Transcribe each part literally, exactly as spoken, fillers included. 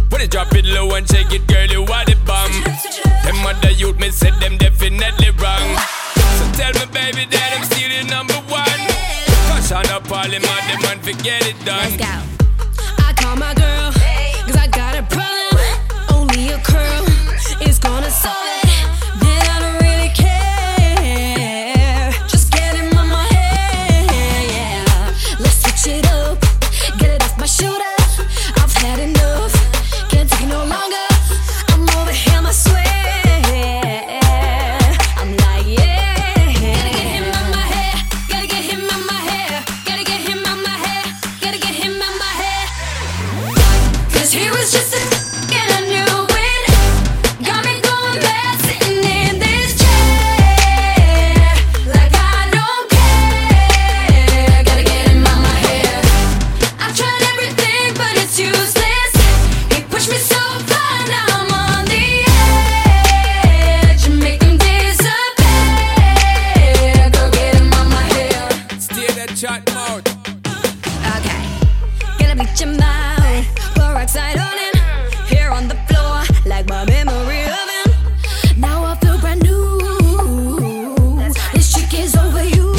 When you drop it low and shake it, girl, you are the bomb. Them other youth, me said them definitely wrong. So tell me, baby, that I'm still your number one. Cause on a parliament, the man forget it done. Let's go. I call my girl, cause I got a problem. Only a curl is gonna solve it. Then I don't really care. Just get him on my head, yeah. Let's switch it up, get it off my shoulder. I've had enough, can't take it no longer. I'm over him, I swear. I'm like, yeah. Gotta get him on my hair, gotta get him on my hair, gotta get him on my hair, gotta get him on my hair. Cause he was just a and I knew it. Got me going mad sitting in this chair. Like I don't care. Gotta get him on my hair. I've tried everything but it's useless. He pushed me so far, now I'm on the edge. Make him disappear. Go get him on my hair. Stay that chat mode. Okay, gonna beat your mind. Pour oxide on him. Here on the floor, like my memory of him. Now I feel brand new. This chick is over you.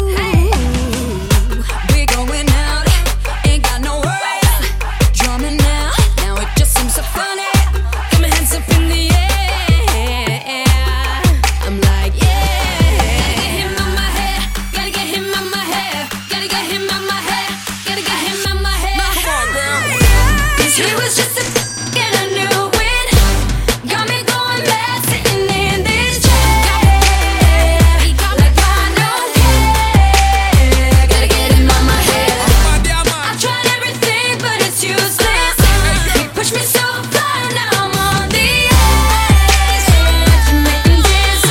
We going out, ain't got no worries. Drumming now, now it just seems so funny. Got my hands up in the air. I'm like, yeah. Gotta get him on my hair. Gotta get him on my hair. Gotta get him on my hair. Gotta get him on my hair. Come on, girl. Cause he was just a and I knew it. Got me going mad sitting in this chair. Like I don't care. Gotta get him on my hair. My dear man. I've tried everything but it's useless. He pushed me so far, now I'm on the edge. Make him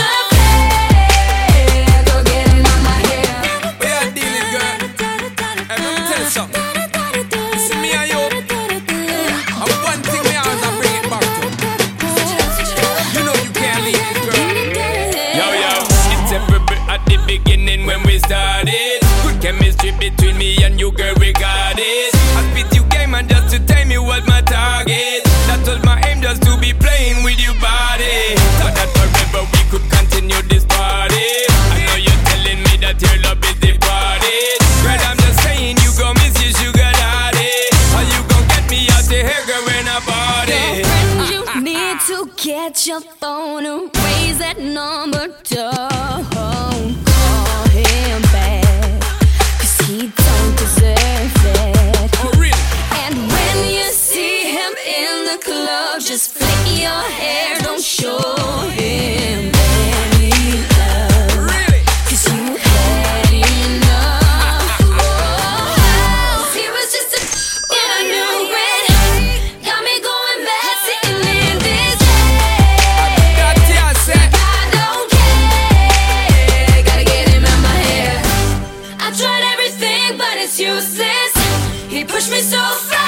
disappear. Go get him on my hair. We are dealing, girl. Hey, let me tell you something. See me and you. And one thing me always a bring it back to. You know you can't leave this, girl. Yo, yo, it's every bit at the beginning when we started. Good chemistry between me and you, girl, we got it. I spit you game and just to tame you was my target. That was my aim, just to be playing with your body. Thought that forever we could continue this party. I know you're telling me that your love is departed. Girl, I'm just saying you gon' miss your sugar daddy. Or you gon' get me out the hair, girl, when I party. Girlfriend, you need to get your phone and raise that number. Don't call him back, cause he don't deserve it. Oh, really? And when you see him in the club, just flick your hair, don't show him any love. Really? Cause you had enough. Oh, he was just a and I knew it. Got me going mad sitting in this chair. That's what I said. I don't care. Gotta get him out my hair. I tried everything but it's useless. He pushed me so far.